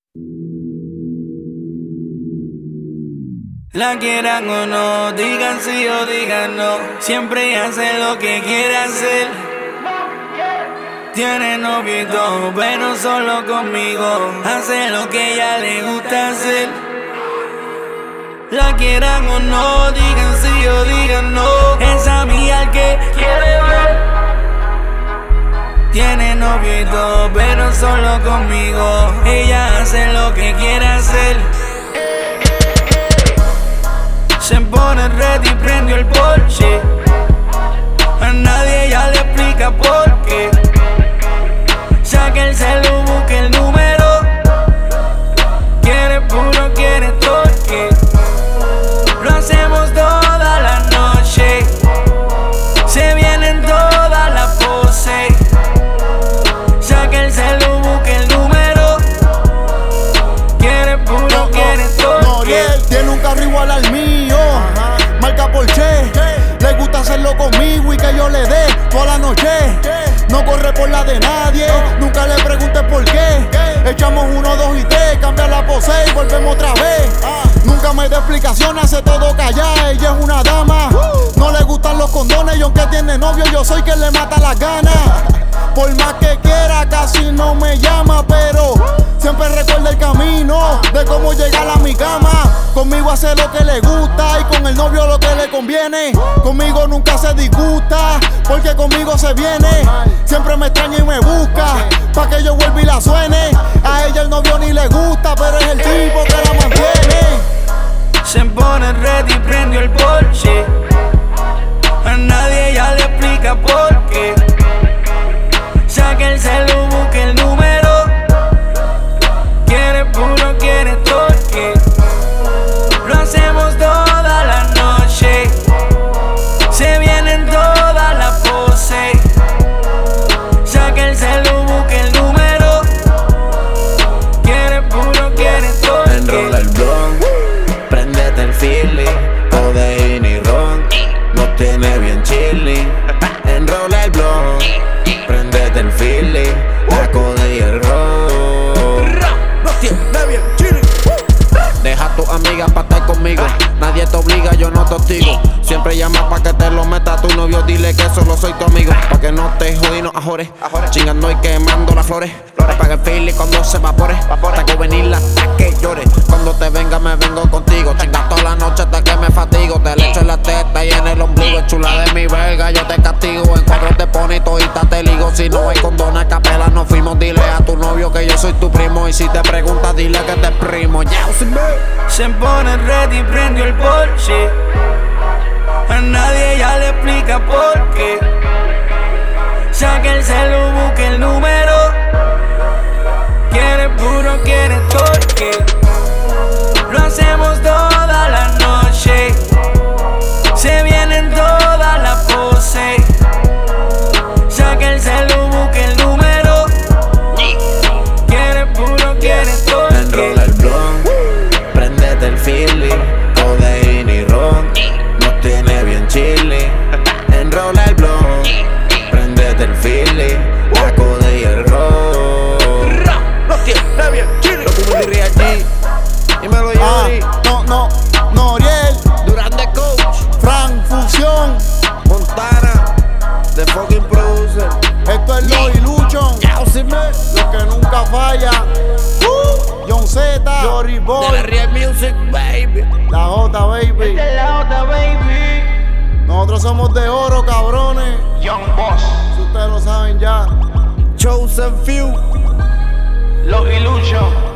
La quieran o no, digan sí o digan no, siempre hace lo que quiere hacer. Tiene novio y todo, pero solo conmigo hace lo que ella le gusta hacer. La quieran o no, digan sí o digan no, es a mí al que quiere ver. Tiene novio y todo, pero solo conmigo ella hace lo que quiere hacer. Se pone ready y prendió el Porsche. A nadie ella le explica por qué. Saca el celu, busca el número. Quiere puro, quiere torque. Lo hacemos toda la noche. Se vienen todas las poses. Saca el celu, busca el número. Quiere puro, quiere torque. Noriel tiene un carro igual al mío, marca Porsche. Le gusta hacerlo conmigo y que yo le dé toda la noche. No corre por la de nadie, nunca le preguntes por qué. Echamos 1, 2 y 3, cambia la pose y volvemos otra vez. Nunca me da explicación, hace todo callar, ella es una dama. No le gustan los condones y aunque tiene novio yo soy quien le mata las ganas. Por más que quiera casi no me llama, pero siempre recuerda el camino de cómo llegar a mi cama. Conmigo hace lo que le gusta y con el novio lo que le conviene. Conmigo nunca se disgusta, porque conmigo se viene. Siempre me extraña y me busca, pa' que yo vuelva y la suene. A ella el novio ni le gusta, pero es el tipo que la mantiene. Se pone ready y prendió el Porsche. A nadie ella le explica por qué. Saca el celu, busca el número. Quiere puro, quiere torque. Lo hacemos toda la noche. Se vienen todas las poses. Saca el celu, busca el número. Quiere puro, quiere torque. Enrola el blunt, prendete el feeling. Codeína y ron, nos tiene bien chilling. Enrola el blunt, prendete el feeling. La codeína y el ron, nos tiene bien chilling. Deja a tus amigas pa' estar conmigo. Nadie te obliga, yo no te hostigo. Siempre llama pa' que te lo meta a tu novio. Dile que solo soy tu amigo, pa' que no te jodí, no ajores. Chingando y quemando las flores. Apaga el feeling cuando se evapore. Hasta que venirla hasta que llore. Cuando te venga me vengo contigo. Chinga toda la noche hasta que me fatigo. Te le echo en la testa y en el ombligo. Chula de mi verga, yo te castigo. En cuadro te pone y todita te ligo. Si no hay condón a capela nos fuimos. Dile a tu novio que yo soy tu primo. Y si te preguntas dile que te primo. Se pone ready y prendió el Porsche. A nadie ella le explica por qué. Saca el celu, busca el número. Quiere puro, quiere torque. Lo hacemos toda la noche. Se vienen todas las poses. Saca el celu, busca el número. Quiere puro, quiere torque. Enrola el blunt, prendete el feeling. Codeína y ron, nos tiene bien chilling. Enrola el blunt, prendete el feeling. La codeína y el ron, nos tiene bien chilling. Lo como diría allí y me lo llevo. Noriel, Durán de Coach, Frank Fusión, Montana, The Fucking Producer. esto es Lo y Lucho, los que nunca fallan. John Z, Jory De la Boy, Real Music, baby. la J baby. Esta es la otra, baby. Nosotros somos de oro, cabrones. Young Boss, Si ustedes lo saben ya. Chosen Few. Lo y Lucho.